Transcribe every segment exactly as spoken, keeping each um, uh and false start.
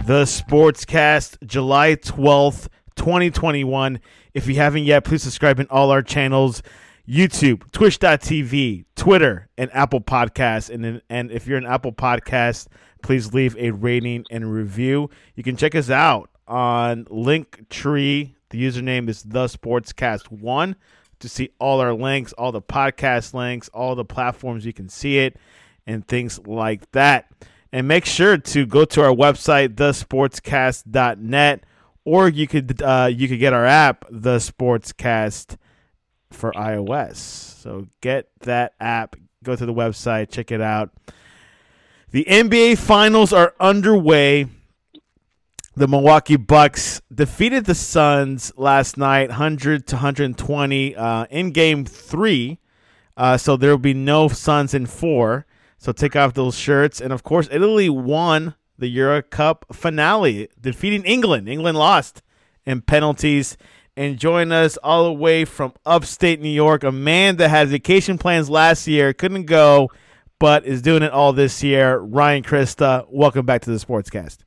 The Sportscast, July twelfth, twenty twenty-one. If you haven't yet, please subscribe in all our channels, YouTube, twitch dot t v, Twitter, and Apple Podcasts. And, and if you're an Apple Podcast, please leave a rating and review. You can check us out on Linktree. The username is The Sportscast one to see all our links, all the podcast links, all the platforms you can see it, and things like that. And make sure to go to our website, the sportscast dot net, or you could uh, you could get our app, The Sportscast, for iOS. So get that app, go to the website, check it out. The N B A Finals are underway. The Milwaukee Bucks defeated the Suns last night, one hundred to one twenty uh, in Game Three. Uh, so there will be no Suns in four. So take off those shirts. And, of course, Italy won the Euro Cup finale, defeating England. England lost in penalties. And join us all the way from upstate New York, a man that had vacation plans last year, couldn't go, but is doing it all this year, Ryan Christa. Welcome back to the Sportscast.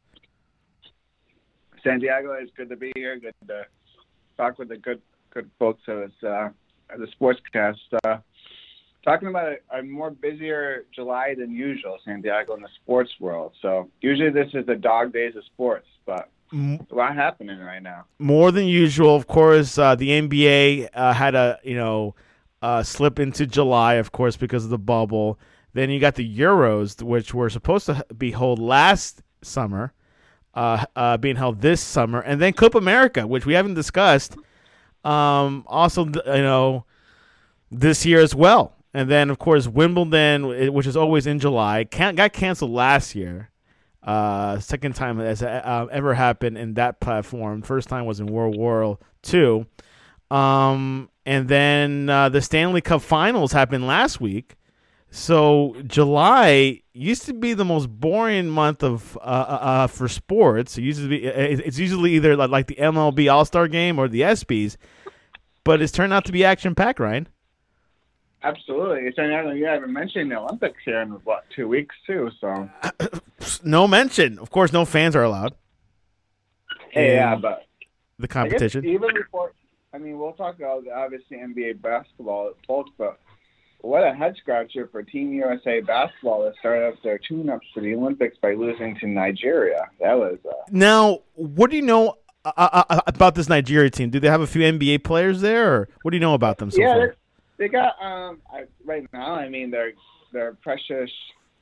Santiago, it's good to be here. Good to talk with the good good folks of this, uh, the Sportscast. Uh, talking about a, a more busier July than usual, Santiago, in the sports world. So usually this is the dog days of sports, but a lot happening right now. More than usual, of course. Uh, the N B A uh, had a you know uh, slip into July, of course, because of the bubble. Then you got the Euros, which were supposed to be held last summer. Uh, uh, being held this summer, and then Copa America, which we haven't discussed, um, also you know this year as well, and then of course Wimbledon, which is always in July, can- got canceled last year. Uh, second time as uh, ever happened in that platform. First time was in World War Two, um, and then uh, the Stanley Cup Finals happened last week. So July used to be the most boring month of uh, uh, for sports. It used to be it's usually either like the M L B All-Star Game or the ESPYs, but it's turned out to be action-packed, Ryan. Absolutely. It's another, you haven't mentioned the Olympics here in what two weeks too. So no mention. Of course, no fans are allowed. Hey, yeah, but the competition. Even before, I mean, we'll talk about obviously N B A basketball, folks, but. What a head scratcher for Team U S A basketball to start up their tune-ups for the Olympics by losing to Nigeria. That was uh... now. What do you know uh, uh, about this Nigeria team? Do they have a few N B A players there, or what do you know about them so yeah, far? They got um I, right now. I mean, they're they're precious.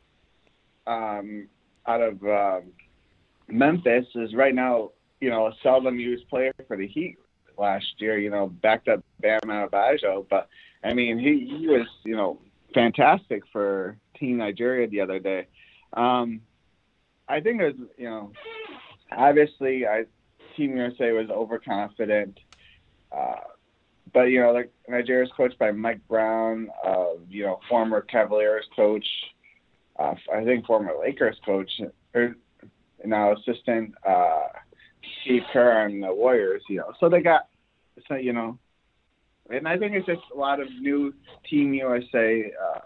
Um, out of um, Memphis is right now. You know, a seldom used player for the Heat last year. You know, backed up Bam Adebayo, but. I mean, he, he was, you know, fantastic for Team Nigeria the other day. Um, I think it was, you know, obviously I, Team U S A was overconfident. Uh, but, you know, like Nigeria's coached by Mike Brown, uh, you know, former Cavaliers coach, uh, I think former Lakers coach, or now assistant uh, Steve Kerr on the Warriors, you know. So they got, so, you know, and I think it's just a lot of new Team U S A uh,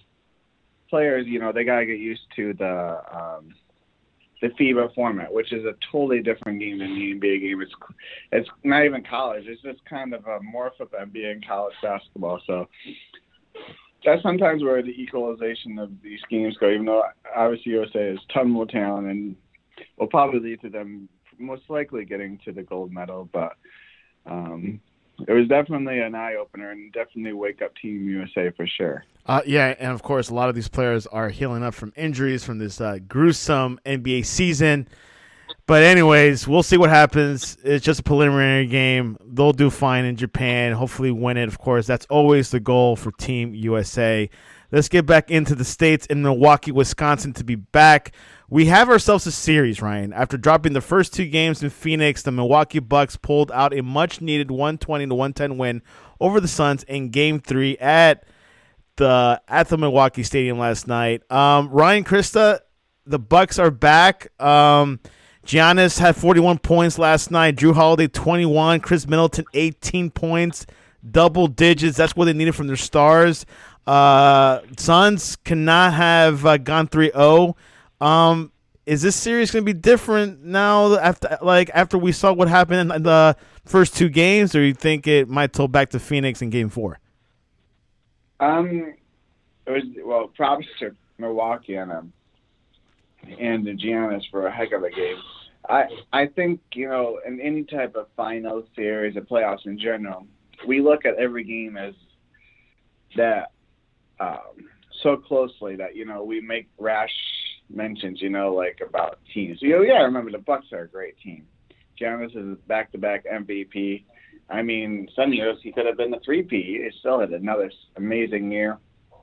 players. You know, they gotta get used to the um, the FIBA format, which is a totally different game than the N B A game. It's it's not even college. It's just kind of a morph of N B A and college basketball. So that's sometimes where the equalization of these games go. Even though obviously U S A has ton more talent and will probably lead to them most likely getting to the gold medal, but. Um, It was definitely an eye-opener and definitely wake up Team U S A for sure. Uh, yeah, and of course, a lot of these players are healing up from injuries from this uh, gruesome N B A season. But anyways, we'll see what happens. It's just a preliminary game. They'll do fine in Japan, hopefully win it. Of course, that's always the goal for Team U S A. Let's get back into the States in Milwaukee, Wisconsin to be back. We have ourselves a series, Ryan. After dropping the first two games in Phoenix, the Milwaukee Bucks pulled out a much-needed one twenty to one ten win over the Suns in Game three at the at the Milwaukee Stadium last night. Um, Ryan Christa, the Bucks are back. Um, Giannis had forty-one points last night. Drew Holiday, twenty-one. Chris Middleton, eighteen points. Double digits. That's what they needed from their stars. Uh, Suns cannot have uh, gone three oh. Um, is this series going to be different now after like after we saw what happened in the first two games, or you think it might tilt back to Phoenix in Game Four? Um, it was well, props to Milwaukee and um, and the Giannis for a heck of a game. I I think you know in any type of final series, or playoffs in general, we look at every game as that um, so closely that you know we make rash mentions, you know, like about teams. You know, yeah, remember the Bucks are a great team. Giannis is back-to-back M V P. I mean, some years he could have been the three-P. He still had another amazing year.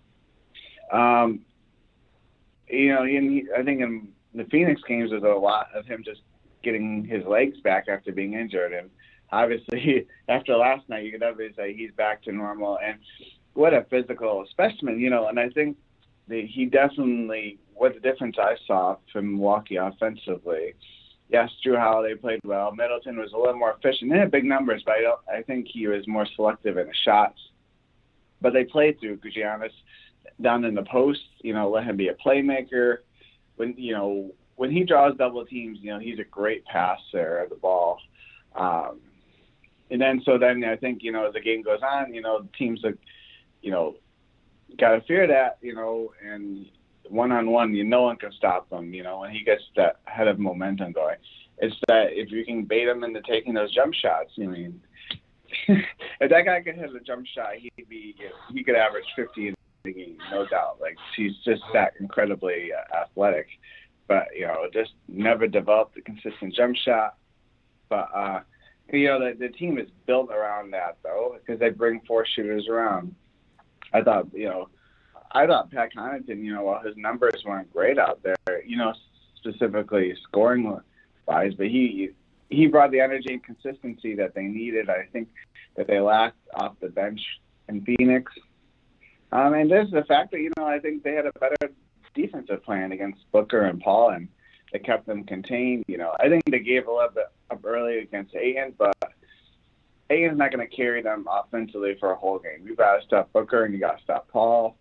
Um, you know, he, I think in the Phoenix games there's a lot of him just getting his legs back after being injured, and obviously after last night you could definitely say he's back to normal. And what a physical specimen, you know. And I think that he definitely. What the difference I saw from Milwaukee offensively. Yes, Drew Holiday played well. Middleton was a little more efficient. They had big numbers, but I, don't, I think he was more selective in the shots. But they played through Giannis down in the post, you know, let him be a playmaker. When, you know, when he draws double teams, you know, he's a great passer of the ball. Um, and then, so then I think, you know, as the game goes on, you know, teams that, you know, got to fear that, you know, and one-on-one, you no one can stop him, you know, when he gets that head of momentum going. It's that if you can bait him into taking those jump shots, I mean, if that guy could hit a jump shot, he'd be, he could average fifty in the game, no doubt. Like, he's just that incredibly uh, athletic. But, you know, just never developed a consistent jump shot. But, uh, you know, the, the team is built around that, though, because they bring four shooters around. I thought, you know, I thought Pat Connaughton, you know, while his numbers weren't great out there, you know, specifically scoring-wise, but he he brought the energy and consistency that they needed. I think that they lacked off the bench in Phoenix. Um, and there's the fact that, you know, I think they had a better defensive plan against Booker and Paul, and they kept them contained. You know, I think they gave a little bit up early against Ayton, but Ayton's not going to carry them offensively for a whole game. You've got to stop Booker and you got to stop Paul.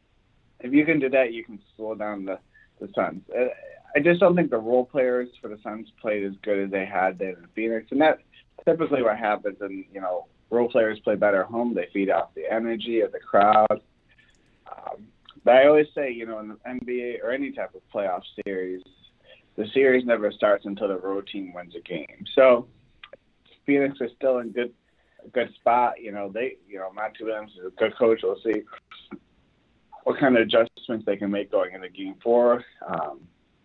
If you can do that, you can slow down the, the Suns. I just don't think the role players for the Suns played as good as they had there in Phoenix. And that's typically what happens. And, you know, role players play better at home. They feed off the energy of the crowd. Um, but I always say, you know, in the N B A or any type of playoff series, the series never starts until the road team wins a game. So Phoenix is still in good a good spot. You know, they, you know, Monty Williams is a good coach. We'll see what kind of adjustments they can make going into Game Four. Um,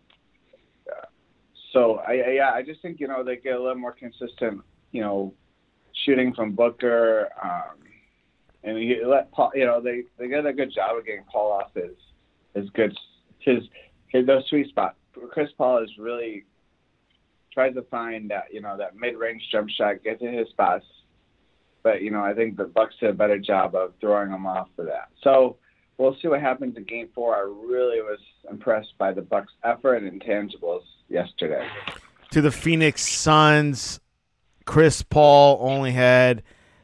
uh, so I, I, yeah, I just think you know they get a little more consistent, you know, shooting from Booker, um, and he let Paul. You know, they, they did a good job of getting Paul off his his good his his those sweet spots. Chris Paul is really tries to find that you know that mid range jump shot, get to his spots. But you know, I think the Bucks did a better job of throwing him off for that. So. We'll see what happens in Game Four. I really was impressed by the Bucks' effort and intangibles yesterday. To the Phoenix Suns, Chris Paul only had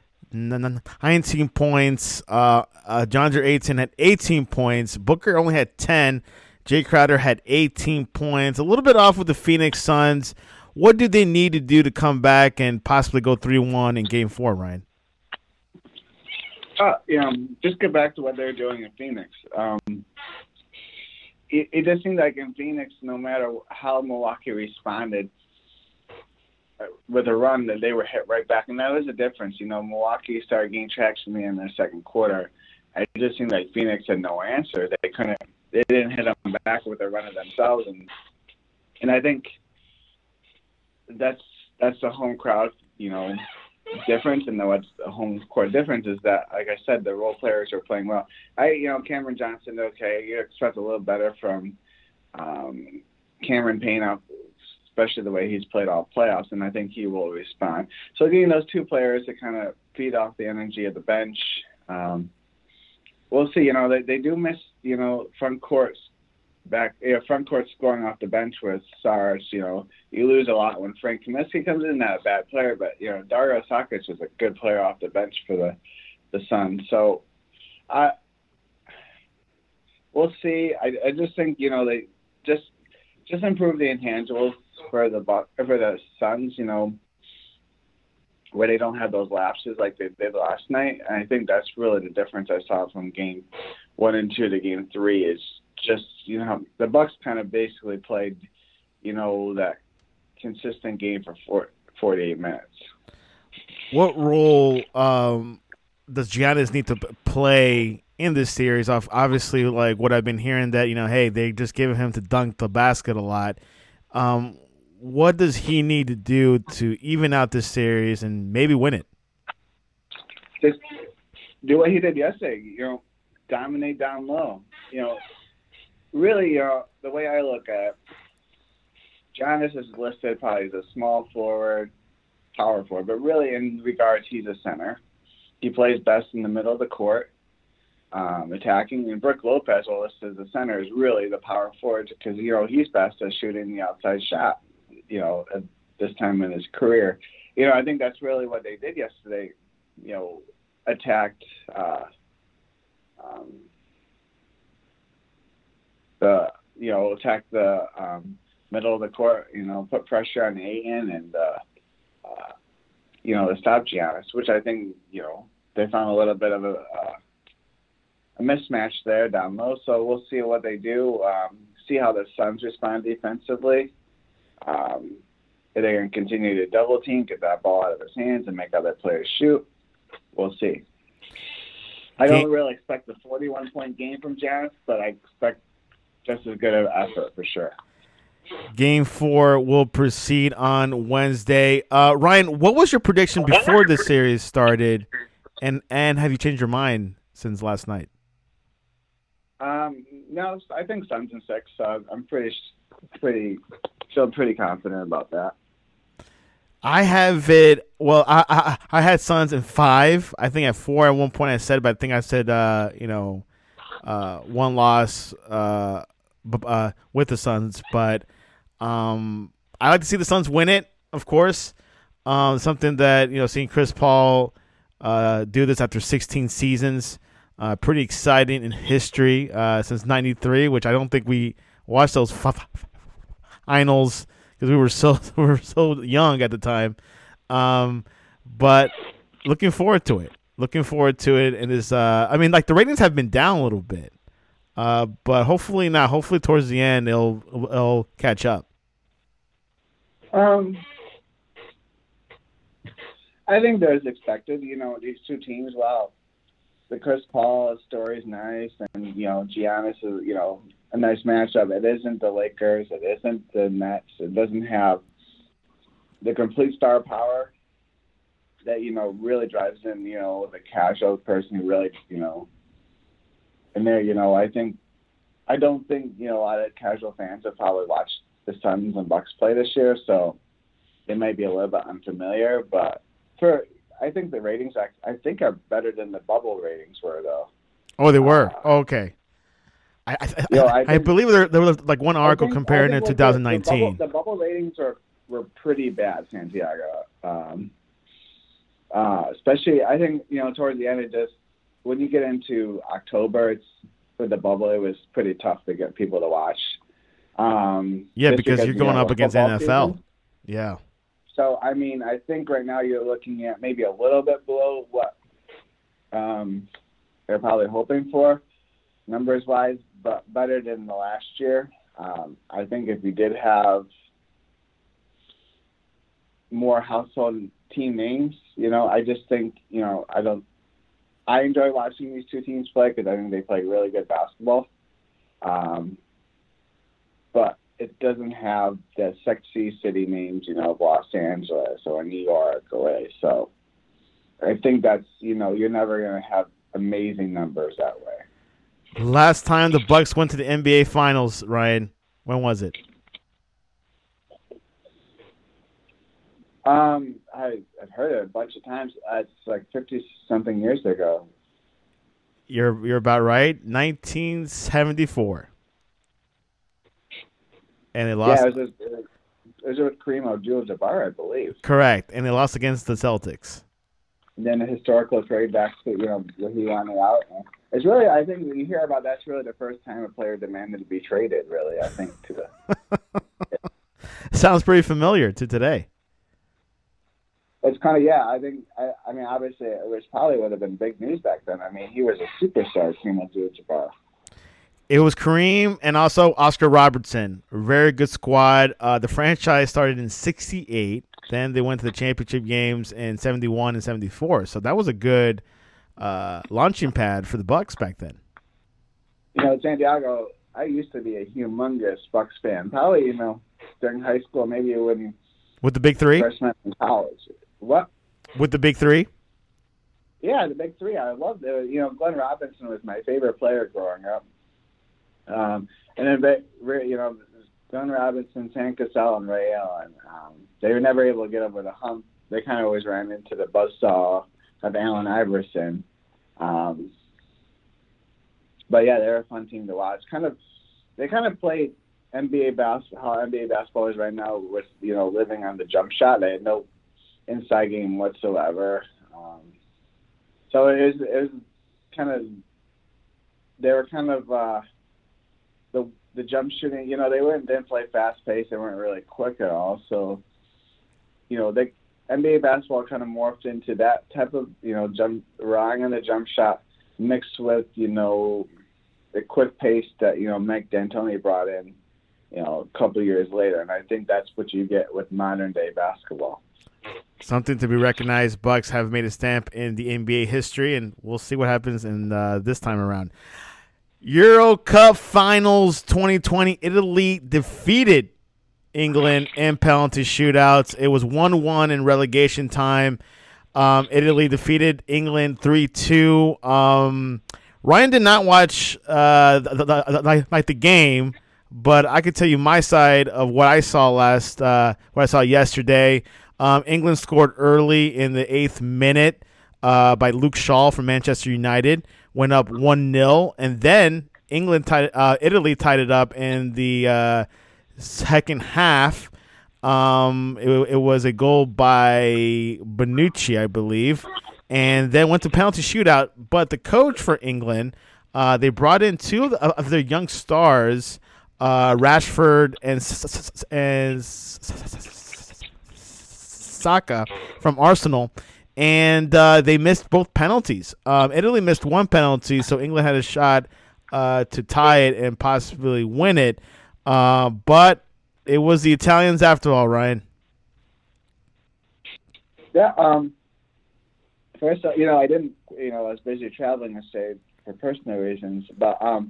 nineteen points. Uh, uh, DeAndre Ayton had eighteen points. Booker only had ten. Jay Crowder had eighteen points. A little bit off with the Phoenix Suns. What do they need to do to come back and possibly go three one in Game Four, Ryan? Uh, you know, just get back to what they're doing in Phoenix. Um, it, it just seemed like in Phoenix, no matter how Milwaukee responded with a run, that they were hit right back. And that was the difference. You know, Milwaukee started gaining traction in the second quarter. It just seemed like Phoenix had no answer. They couldn't, they didn't hit them back with a run of themselves. And and I think that's that's the home crowd, you know, difference, and what's the home court difference is that, like I said, the role players are playing well. I, you know, Cameron Johnson, okay, you expect a little better from um, Cameron Payne, especially the way he's played all playoffs, and I think he will respond. So getting those two players to kind of feed off the energy of the bench, um, we'll see. You know, they they do miss, you know, front court back, you know, front court scoring off the bench with Saric. You know, you lose a lot when Frank Kaminsky comes in. Not a bad player, but you know, Dario Saric is a good player off the bench for the the Suns. So, I we'll see. I I just think you know they just just improve the intangibles for the Buc- for the Suns. You know, where they don't have those lapses like they did last night. And I think that's really the difference I saw from game one and two to game three is just, you know, the Bucks kind of basically played, you know, that consistent game for four, forty-eight minutes. What role um, does Giannis need to play in this series? Off obviously, like what I've been hearing that, you know, hey, they just give him to dunk the basket a lot. Um, what does he need to do to even out this series and maybe win it? Just do what he did yesterday. You know, dominate down low. You know, really, you know, the way I look at it, Giannis is listed probably as a small forward, power forward, but really in regards, he's a center. He plays best in the middle of the court, um, attacking. And Brook Lopez, well, listed as a center, is really the power forward because, you know, he's best at shooting the outside shot, you know, at this time in his career. You know, I think that's really what they did yesterday, you know, attacked uh, um, the, you know, attacked the um, middle of the court, you know, put pressure on Ayton and, uh, uh, you know, to stop Giannis, which I think, you know, they found a little bit of a, uh, a mismatch there down low. So we'll see what they do, um, see how the Suns respond defensively. Um, if they're going to continue to double team, get that ball out of his hands and make other players shoot. We'll see. I don't really expect a forty-one point game from Giannis, but I expect just as good an effort for sure. Game four will proceed on Wednesday. Uh, Ryan, what was your prediction before the series started, and and have you changed your mind since last night? Um, no, I think Suns in six. So I'm pretty, pretty, feel pretty confident about that. I have it. Well, I, I I had Suns in five. I think at four at one point I said, but I think I said uh, you know, uh, one loss uh, b- uh, with the Suns. But um, I like to see the Suns win it, of course. Um, something that, you know, seeing Chris Paul uh, do this after sixteen seasons, uh, pretty exciting in history uh, since ninety-three, which I don't think we watched those f- finals. Because we were so we were so young at the time, um, but looking forward to it. Looking forward to it, and is uh, I mean, like the ratings have been down a little bit, uh, but hopefully not. Hopefully towards the end it'll it'll catch up. Um, I think there's expected. You know, these two teams. Wow, the Chris Paul story is nice, and you know, Giannis is, you know, a nice matchup. It isn't the Lakers. It isn't the Nets. It doesn't have the complete star power that, you know, really drives in, you know, the casual person who really, you know, and there, you know, I think, I don't think, you know, a lot of casual fans have probably watched the Suns and Bucks play this year, so it might be a little bit unfamiliar, but for, I think the ratings, I, I think, are better than the bubble ratings were, though. Oh, they were? Uh, oh, okay. I I, you know, I, I, I think, believe there, there was like one article I think, comparing I it think to the, twenty nineteen. The bubble, the bubble ratings were, were pretty bad, Santiago. Um, uh, especially, I think, you know, towards the end, it just, when you get into October, it's for the bubble, it was pretty tough to get people to watch. Um, yeah, because, because you're going you know, up against N F L. Season. Yeah. So, I mean, I think right now you're looking at maybe a little bit below what um, they're probably hoping for, numbers-wise, but better than the last year. Um, I think if we did have more household team names, you know, I just think, you know, I don't, I enjoy watching these two teams play because I think they play really good basketball. Um, but it doesn't have the sexy city names, you know, of Los Angeles or New York or L A. So I think that's, you know, you're never going to have amazing numbers that way. Last time the Bucks went to the N B A Finals, Ryan, when was it? Um, I, I've heard it a bunch of times. Uh, it's like fifty-something years ago. You're you're about right. nineteen seventy-four. And they lost. Yeah, it was, it was with Kareem Abdul-Jabbar, I believe. Correct, and they lost against the Celtics. And then a historical trade back to, you know, where he wanted out. it's really, I think when you hear about that's really the first time a player demanded to be traded, really, I think, to the. Sounds pretty familiar to today. It's kind of, yeah, I think, I, I mean, obviously, it was probably would have been big news back then. I mean, he was a superstar, Kareem Abdul-Jabbar. It was Kareem and also Oscar Robertson. A very good squad. Uh, the franchise started in sixty-eight. Then they went to the championship games in seventy-one and seventy-four. So that was a good uh, launching pad for the Bucks back then. You know, Santiago, I used to be a humongous Bucks fan. Probably, you know, during high school, maybe it wouldn't. With the big three? Freshman in college. What? With the big three? Yeah, the big three. I loved it. You know, Glenn Robinson was my favorite player growing up. Um, and then, you know, Glenn Robinson, Sam Cassell, and Ray Allen. Um, they were never able to get over the hump. They kind of always ran into the buzzsaw of Allen Iverson. Um, but yeah, they're a fun team to watch. Kind of, they kind of played N B A basketball. How N B A basketball is right now, with you know living on the jump shot. They had no inside game whatsoever. Um, so it was, it was kind of, they were kind of. Uh, The the jump shooting, you know, they weren't didn't play fast paced. They weren't really quick at all. So, you know, they N B A basketball kind of morphed into that type of, you know, jump relying on the jump shot mixed with, you know, the quick pace that, you know, Mike D'Antoni brought in, you know, a couple of years later. And I think that's what you get with modern day basketball. Something to be recognized. Bucks have made a stamp in the N B A history, and we'll see what happens in uh, this time around. Euro Cup Finals twenty twenty. Italy defeated England in penalty shootouts. It was one one in relegation time. Um, Italy defeated England three two. Um, Ryan did not watch uh, the, the, the, like the game, but I could tell you my side of what I saw last, uh, what I saw yesterday. Um, England scored early in the eighth minute uh, by Luke Shaw from Manchester United. Went up one nil, and then England tied, uh, Italy tied it up in the uh, second half. Um, it, it was a goal by Bonucci, I believe, and then went to penalty shootout. But the coach for England, uh, they brought in two of, the, of their young stars, uh, Rashford and and Saka from Arsenal. And uh, they missed both penalties. Um, Italy missed one penalty, so England had a shot uh, to tie it and possibly win it. Uh, but it was the Italians after all, Ryan. Yeah. Um, first, you know, I didn't, you know, I was busy traveling to say for personal reasons. But um,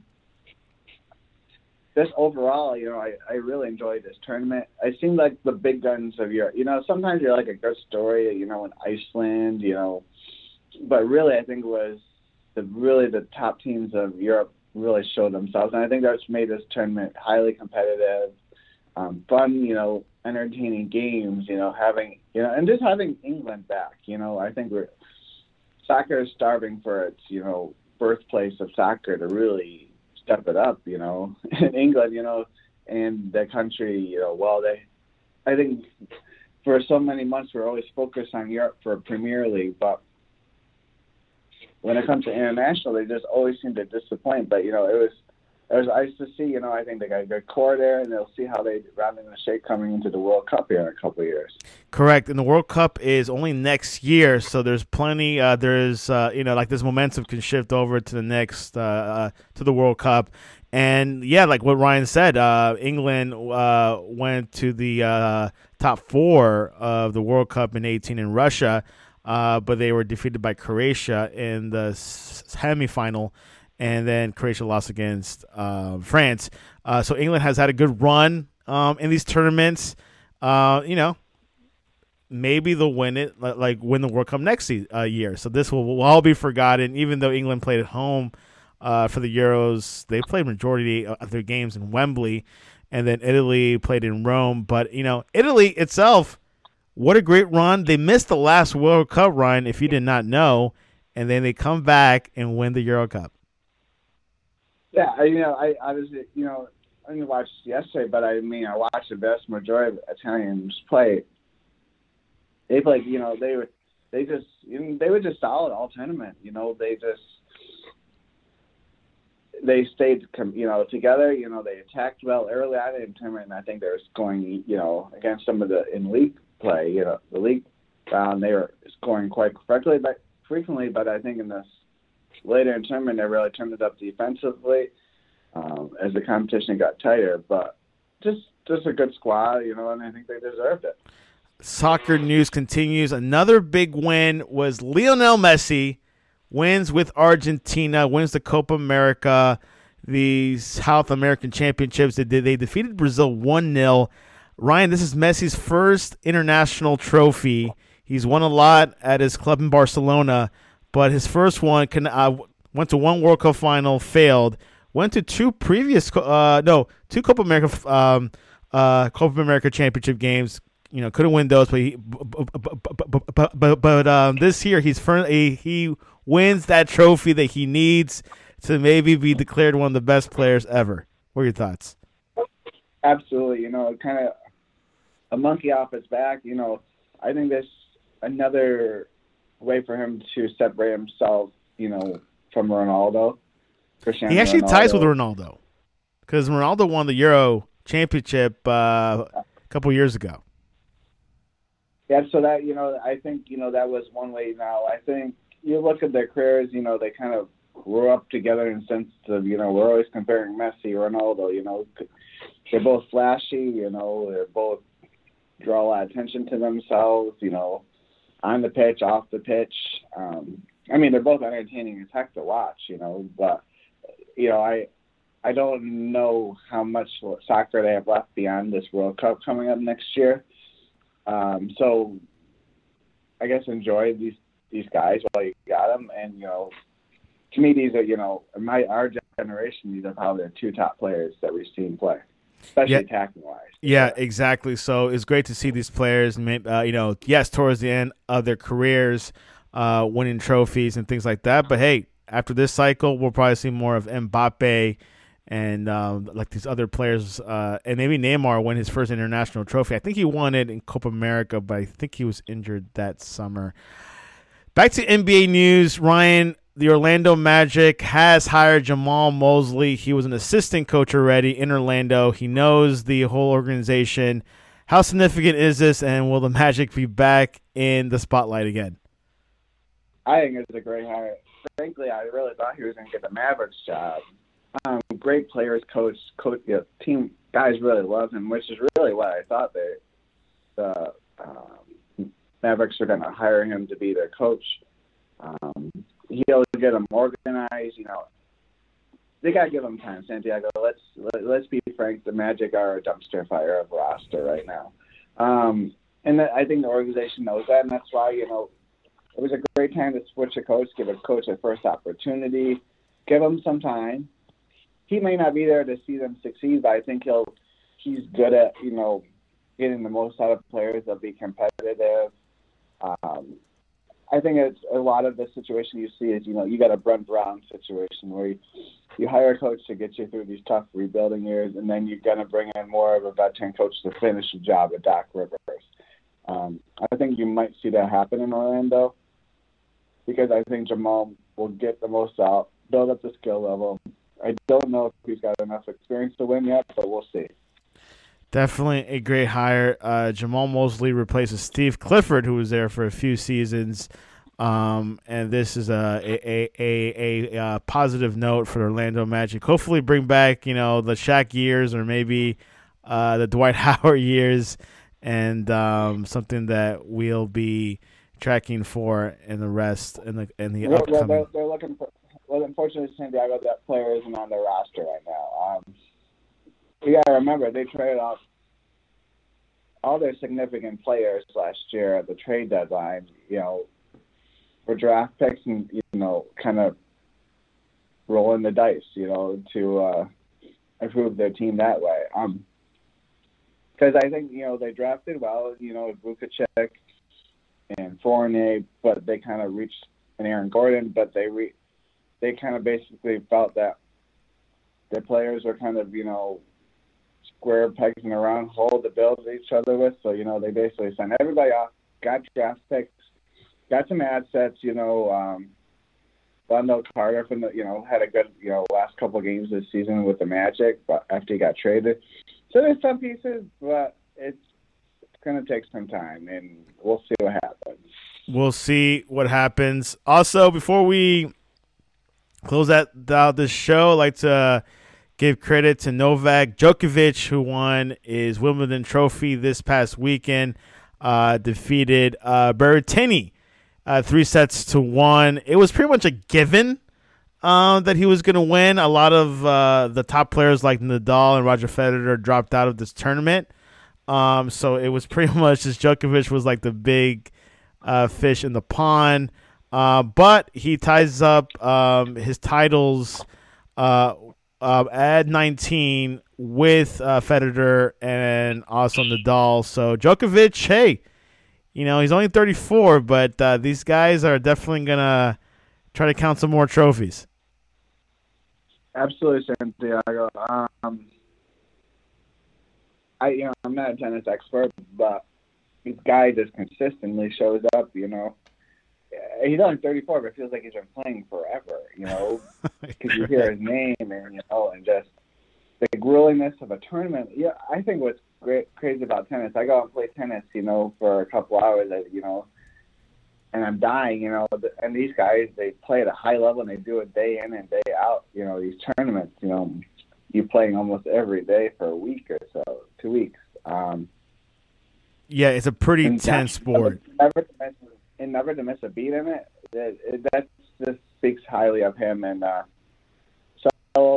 just overall, you know, I, I really enjoyed this tournament. I seemed like the big guns of Europe. You know, sometimes you're like a good story, you know, in Iceland, you know. But really, I think it was the really the top teams of Europe really showed themselves. And I think that's made this tournament highly competitive, um, fun, you know, entertaining games, you know, having, you know, and just having England back, you know. I think we're soccer is starving for its, you know, birthplace of soccer to really step it up, you know, in England, you know, and the country, you know, well, they, I think for so many months we're always focused on Europe for Premier League, but when it comes to international, they just always seem to disappoint. But, you know, it was, it was nice to see, you know, I think they got a good core there, and they'll see how they round in the shape coming into the World Cup here in a couple of years. Correct. And the World Cup is only next year, so there's plenty, uh, there's, uh, you know, like this momentum can shift over to the next, uh, uh, to the World Cup. And, yeah, like what Ryan said, uh, England uh, went to the uh, top four of the World Cup in eighteen in Russia, uh, but they were defeated by Croatia in the semifinal. And then Croatia lost against uh, France. Uh, so England has had a good run um, in these tournaments. Uh, you know, maybe they'll win it, like win the World Cup next uh, year. So this will, will all be forgotten. Even though England played at home uh, for the Euros, they played majority of their games in Wembley, and then Italy played in Rome. But you know, Italy itself, what a great run! They missed the last World Cup run, if you did not know, and then they come back and win the Euro Cup. Yeah, I, you know, I, I was, you know, I didn't watch yesterday, but I mean, I watched the vast majority of Italians play. They played, you know, they were, they just, you know, they were just solid all tournament. You know, they just, they stayed, you know, together. You know, they attacked well early on in the tournament, and I think they were scoring, you know, against some of the in league play. You know, the league round they were scoring quite frequently, but frequently. But I think in this later in the tournament, they really turned it up defensively um, as the competition got tighter. But just just a good squad, you know, and I think they deserved it. Soccer news continues. Another big win was Lionel Messi wins with Argentina, wins the Copa America, the South American Championships. They, they defeated Brazil one nil. Ryan, this is Messi's first international trophy. He's won a lot at his club in Barcelona, but his first one can, uh, went to one World Cup final, failed. Went to two previous, uh, no, two Copa America, um, uh, Copa America Championship games. You know, couldn't win those, but he, but but, but, but um, this year he's he, he wins that trophy that he needs to maybe be declared one of the best players ever. What are your thoughts? Absolutely. You know, kind of a monkey off his back. You know, I think there's another way for him to separate himself, you know, from Ronaldo. Cristiano he actually Ronaldo. ties with Ronaldo because Ronaldo won the Euro Championship uh, a couple years ago. Yeah, so that, you know, I think, you know, that was one way now. I think you look at their careers, you know, they kind of grew up together in the sense of, you know, we're always comparing Messi, Ronaldo, you know. They're both flashy, you know, they're both draw a lot of attention to themselves, you know, on the pitch, off the pitch. Um, I mean, they're both entertaining as heck to watch, you know, but, you know, I I don't know how much soccer they have left beyond this World Cup coming up next year. Um, so I guess enjoy these, these guys while you got them. And, you know, to me, these are, you know, in my, our generation, these are probably the two top players that we've seen play, especially yeah. attacking-wise. Yeah, exactly. So it's great to see these players, uh, you know, yes, towards the end of their careers, uh, winning trophies and things like that. But, hey, after this cycle, we'll probably see more of Mbappe and um, like these other players, uh, and maybe Neymar win his first international trophy. I think he won it in Copa America, but I think he was injured that summer. Back to N B A news, Ryan. The Orlando Magic has hired Jamal Mosley. He was an assistant coach already in Orlando. He knows the whole organization. How significant is this, and will the Magic be back in the spotlight again? I think it's a great hire. Frankly, I really thought he was going to get the Mavericks job. Um, great players, coach, coach, you know, team guys really love him, which is really what I thought they, the um, Mavericks are going to hire him to be their coach. Um, he'll get them organized. You know, they got to give him time, Santiago. Let's let, let's be frank. The Magic are a dumpster fire of roster right now, um, and that, I think the organization knows that, and that's why you know it was a great time to switch a coach, give a coach a first opportunity, give him some time. He may not be there to see them succeed, but I think he'll he's good at, you know, getting the most out of players. They'll be competitive. Um, I think it's a lot of the situation you see is, you know, you got a Brent Brown situation where you, you hire a coach to get you through these tough rebuilding years, and then you're going to bring in more of a veteran coach to finish the job with Doc Rivers. Um, I think you might see that happen in Orlando because I think Jamal will get the most out, build up the skill level. I don't know if he's got enough experience to win yet, but we'll see. Definitely a great hire. Uh, Jamal Mosley replaces Steve Clifford, who was there for a few seasons. Um, and this is a a, a, a a positive note for the Orlando Magic. Hopefully bring back, you know, the Shaq years or maybe uh, the Dwight Howard years, and um, something that we'll be tracking for in the rest in the in the well, upcoming. They're, they're looking for. Well, unfortunately, Santiago, that player isn't on their roster right now. Um, you got to remember, they traded off all their significant players last year at the trade deadline, you know, for draft picks and, you know, kind of rolling the dice, you know, to uh, improve their team that way. Um, because I think, you know, they drafted well, you know, Vucevic and Fournier, but they kind of reached an Aaron Gordon, but they re- they kind of basically felt that their players were kind of, you know, square pegs in a round hole to build each other with. So, you know, they basically sent everybody off, got draft picks, got some assets, you know, um, Wendell Carter from the, you know, had a good, you know, last couple of games this season with the Magic, but after he got traded. So there's some pieces, but it's, it's going to take some time, and we'll see what happens. We'll see what happens. Also, before we close that out this show, I'd like to give credit to Novak Djokovic, who won his Wimbledon trophy this past weekend, uh, defeated uh, Berrettini uh, three sets to one. It was pretty much a given uh, that he was going to win. A lot of uh, the top players like Nadal and Roger Federer dropped out of this tournament. Um, so it was pretty much just Djokovic was like the big uh, fish in the pond. Uh, but he ties up um, his titles uh, uh, at nineteen with uh, Federer and also Nadal. So Djokovic, hey, you know, he's only thirty-four, but uh, these guys are definitely going to try to count some more trophies. Absolutely, Santiago. Um, I, you know, I'm not a tennis expert, but this guy just consistently shows up, you know. He's only thirty-four, but it feels like he's been playing forever, you know, because you hear his name and, you know, and just the gruelingness of a tournament. Yeah, I think what's great, crazy about tennis, I go out and play tennis, you know, for a couple hours, you know, and I'm dying, you know, and these guys, they play at a high level and they do it day in and day out, you know, these tournaments, you know, you're playing almost every day for a week or so, two weeks. Um, yeah, it's a pretty intense sport. Never to miss, and never to miss a beat in it, it, it that just speaks highly of him. And uh, so,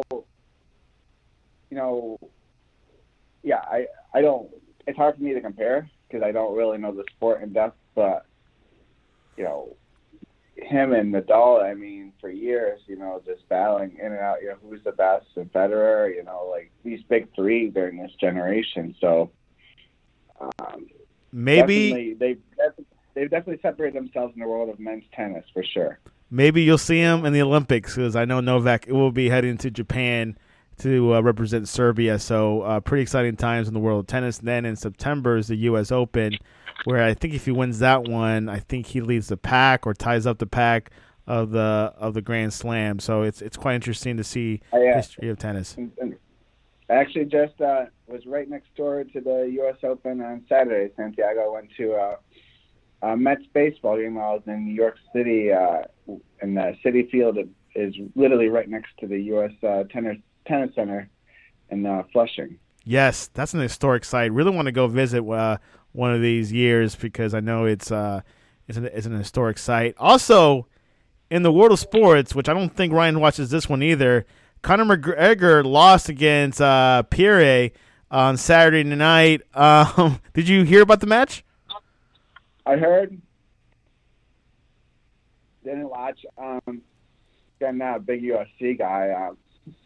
you know, yeah, I, I don't, it's hard for me to compare because I don't really know the sport in depth, but, you know, him and Nadal, I mean, for years, you know, just battling in and out, you know, who's the best, and Federer, you know, like these big three during this generation. So um, maybe they've they've definitely separated themselves in the world of men's tennis for sure. Maybe you'll see him in the Olympics because I know Novak will be heading to Japan to uh, represent Serbia. So uh, pretty exciting times in the world of tennis. And then in September is the U S Open, where I think if he wins that one, I think he leads the pack or ties up the pack of the of the Grand Slam. So it's it's quite interesting to see uh, yeah. history of tennis. And, and I actually just uh, was right next door to the U S Open on Saturday. Santiago went to uh, a Mets baseball game while I was in New York City, uh, and the City Field is literally right next to the U S Uh, tennis tennis center in uh, Flushing. Yes, that's an historic site. Really want to go visit uh, one of these years because I know it's uh it's an, it's an historic site. Also, in the world of sports, which I don't think Ryan watches this one either, Conor McGregor lost against uh, Pierre on Saturday night. Um, did you hear about the match? I heard. Didn't watch. Um, I'm not a big U F C guy. Um,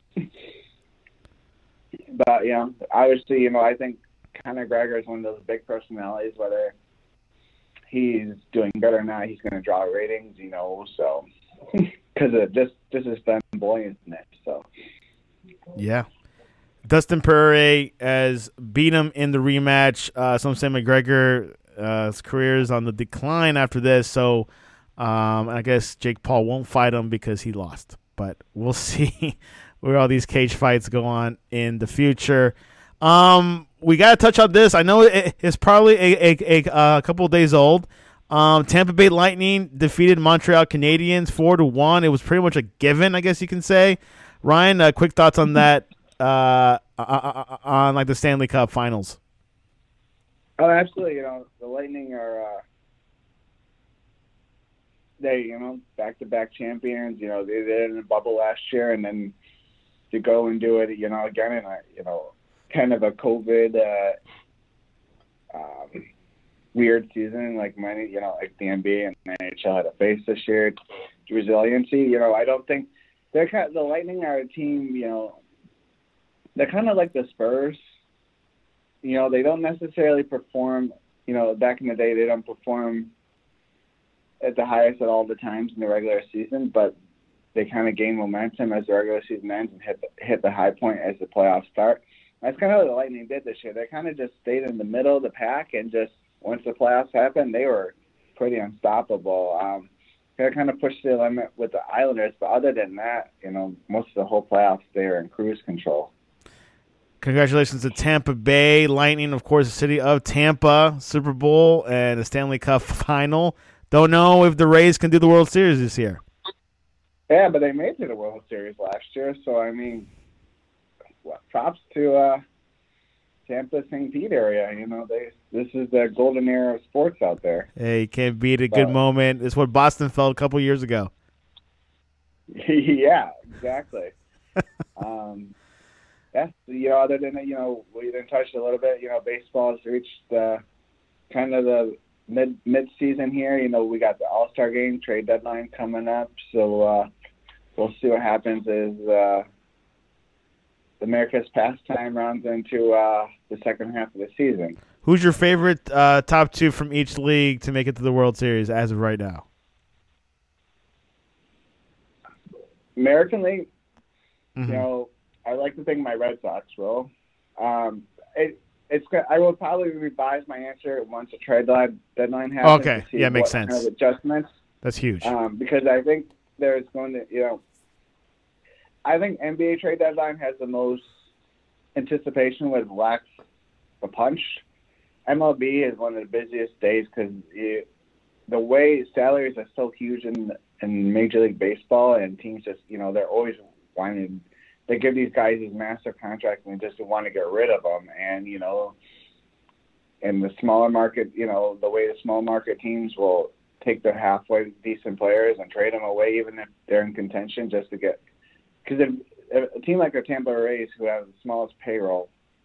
but, you know, obviously, you know, I think Conor McGregor is one of those big personalities, whether he's doing good or not, he's going to draw ratings, you know, so because of just, just his flamboyantness. So, yeah. Dustin Poirier has beat him in the rematch. Uh, some say McGregor, uh, his career is on the decline after this, so um, I guess Jake Paul won't fight him because he lost. But we'll see where all these cage fights go on in the future. Um, we got to touch on this. I know it, it's probably a, a, a, a couple of days old. Um, Tampa Bay Lightning defeated Montreal Canadiens four to one. It was pretty much a given, I guess you can say. Ryan, uh, quick thoughts on that, uh, on like the Stanley Cup Finals. Oh, absolutely. You know, the Lightning are, uh, they, you know, back-to-back champions. You know, they did it in the bubble last year, and then to go and do it, you know, again in a, you know, kind of a COVID uh, um, weird season, like many, you know, like the N B A and the N H L had to face this year. Resiliency, you know, I don't think they're kind of, the Lightning are a team, you know, they're kind of like the Spurs. You know, they don't necessarily perform, you know, back in the day, they don't perform at the highest at all the times in the regular season, but they kind of gain momentum as the regular season ends and hit the, hit the high point as the playoffs start. That's kind of what the Lightning did this year. They kind of just stayed in the middle of the pack, and just once the playoffs happened, they were pretty unstoppable. Um, kind of pushed the limit with the Islanders, but other than that, you know, most of the whole playoffs they are in cruise control. Congratulations to Tampa Bay Lightning, of course, the city of Tampa, Super Bowl and the Stanley Cup final. Don't know if the Rays can do the World Series this year. Yeah, but they made it to the World Series last year, so I mean, well, props to uh, Tampa Saint Pete area. You know, they this is the golden era of sports out there. Hey, you can't beat a good but, moment. It's what Boston felt a couple years ago. Yeah, exactly. um, yeah, you know, other than you know, we even touched a little bit. You know, baseball has reached uh, kind of the mid mid season here. You know, we got the All Star game trade deadline coming up, so uh, we'll see what happens as uh, America's pastime rounds into uh, the second half of the season. Who's your favorite uh, top two from each league to make it to the World Series as of right now? American League, mm-hmm. you know, I like to think my Red Sox will. Um, it, it's I will probably revise my answer once the trade deadline happens. Okay, yeah, makes sense. Kind of adjustments. That's huge. Um, because I think there's going to, you know, I think N B A trade deadline has the most anticipation with lacks a punch. M L B is one of the busiest days because the way salaries are so huge in in Major League Baseball, and teams just, you know, they're always wanting, they give these guys these massive contracts and they just want to get rid of them. And, you know, in the smaller market, you know, the way the small market teams will take their halfway decent players and trade them away, even if they're in contention, just to get, because if, if a team like the Tampa Rays, who have the smallest payroll,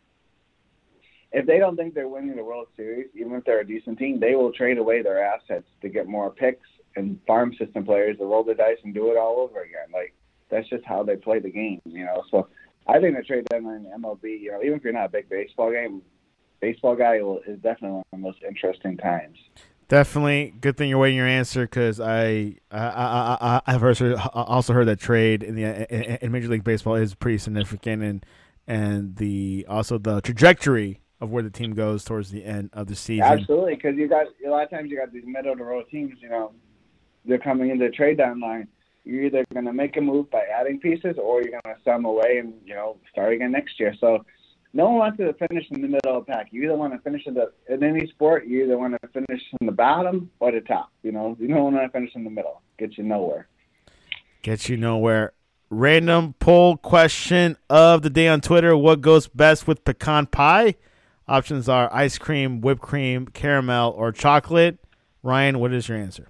if they don't think they're winning the World Series, even if they're a decent team, they will trade away their assets to get more picks and farm system players to roll the dice and do it all over again. Like, that's just how they play the game, you know. So I think the trade deadline in the M L B, you know, even if you're not a big baseball game, baseball guy will, is definitely one of the most interesting times. Definitely. Good thing you're waiting your answer, because I, I, I, I, I've heard, also heard that trade in the in Major League Baseball is pretty significant, and and the also the trajectory of where the team goes towards the end of the season. Absolutely, because you got a lot of times you got these middle of the road teams. You know, they're coming into the trade deadline. You're either going to make a move by adding pieces, or you're going to sell them away and, you know, start again next year. So no one wants to finish in the middle of the pack. You either want to finish in the in any sport, you either want to finish in the bottom or the top. You know, you don't want to finish in the middle. Gets you nowhere. Gets you nowhere. Random poll question of the day on Twitter: what goes best with pecan pie? Options are ice cream, whipped cream, caramel, or chocolate. Ryan, what is your answer?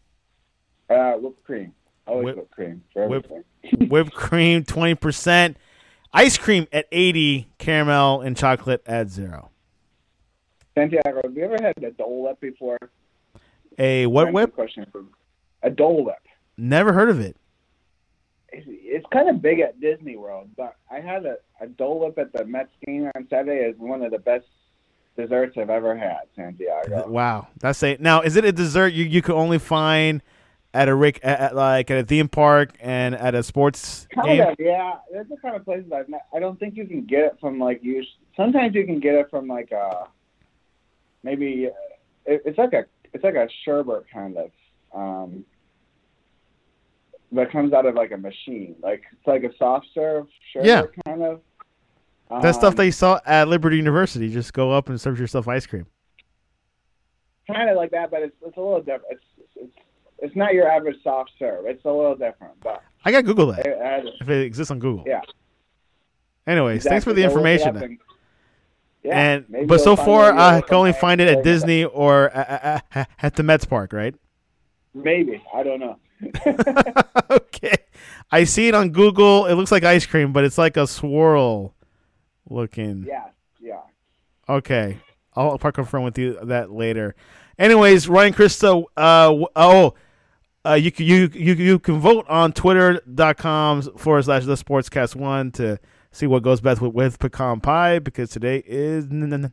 Uh, whipped cream. Always Whip, whipped cream. For whip, whipped cream, twenty percent. Ice cream at eighty. Caramel and chocolate at zero. Santiago, have you ever had a Dole Whip before? A what whip? Question for a Dole Whip. Never heard of it. It's, it's kind of big at Disney World, but I had a, a Dole Whip at the Mets game on Saturday. Is one of the best desserts I've ever had, Santiago. Wow, that's a now. Is it a dessert you, you could only find at a Rick at, at like at a theme park and at a sports kind game? Of, yeah. There's the kind of places I've met. I don't think you can get it from like you. Sometimes you can get it from like a maybe uh, it, it's like a it's like a sherbet kind of. Um, that comes out of like a machine, like it's like a soft serve sherbet yeah. kind of. Um, that stuff that you saw at Liberty University. Just go up and serve yourself ice cream. Kind of like that, but it's it's a little different. It's it's it's not your average soft serve. It's a little different, but I got Google that it, it, if it exists on Google. Yeah. Anyways, exactly. thanks for the so information. And, yeah, and but so far, I can only find it at Disney or at, at, at the Mets Park, right? Maybe. I don't know. Okay. I see it on Google. It looks like ice cream, but it's like a swirl looking. Yeah, yeah. Okay. I'll probably confirm with you that later. Anyways, Ryan Christo, uh, oh, uh, you can you you you can vote on twitter.com forward slash the sportscast one to see what goes best with, with pecan pie, because today is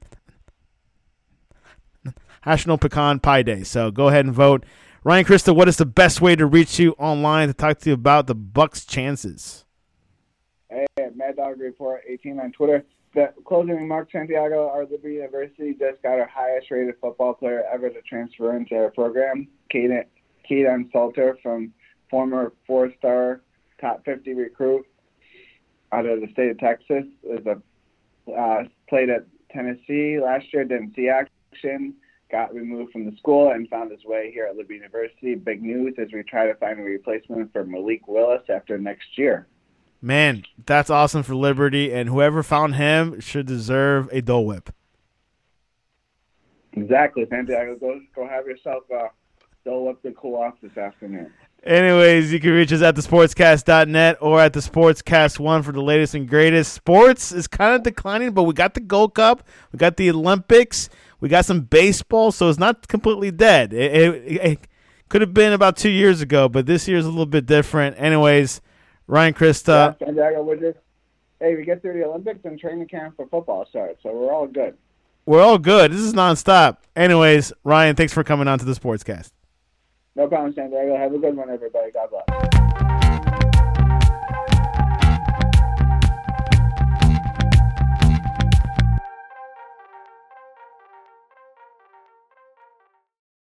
National Pecan Pie Day. So go ahead and vote. Ryan Christo, what is the best way to reach you online to talk to you about the Bucks' chances? Hey, Mad Dog Report eighteen on Twitter. The closing remarks, Santiago, our Liberty University just got our highest rated football player ever to transfer into our program, Caden Keaton Salter from former four-star top fifty recruit out of the state of Texas. Is a uh, played at Tennessee last year, didn't see action, got removed from the school, and found his way here at Liberty University. Big news as we try to find a replacement for Malik Willis after next year. Man, that's awesome for Liberty, and whoever found him should deserve a Dole Whip. Exactly, Santiago. Go, go have yourself a Dole Whip to cool off this afternoon. Anyways, you can reach us at the sportscast dot net or at the Sportscast one for the latest and greatest. Sports is kind of declining, but we got the Gold Cup, we got the Olympics, we got some baseball, so it's not completely dead. It, it, it could have been about two years ago, but this year's a little bit different. Anyways, Ryan Krista. Yeah, Santiago, we're just, hey, we get through the Olympics and training camp for football starts, so we're all good. We're all good. This is nonstop. Anyways, Ryan, thanks for coming on to the Sportscast. No problem, Santiago. Have a good one, everybody. God bless.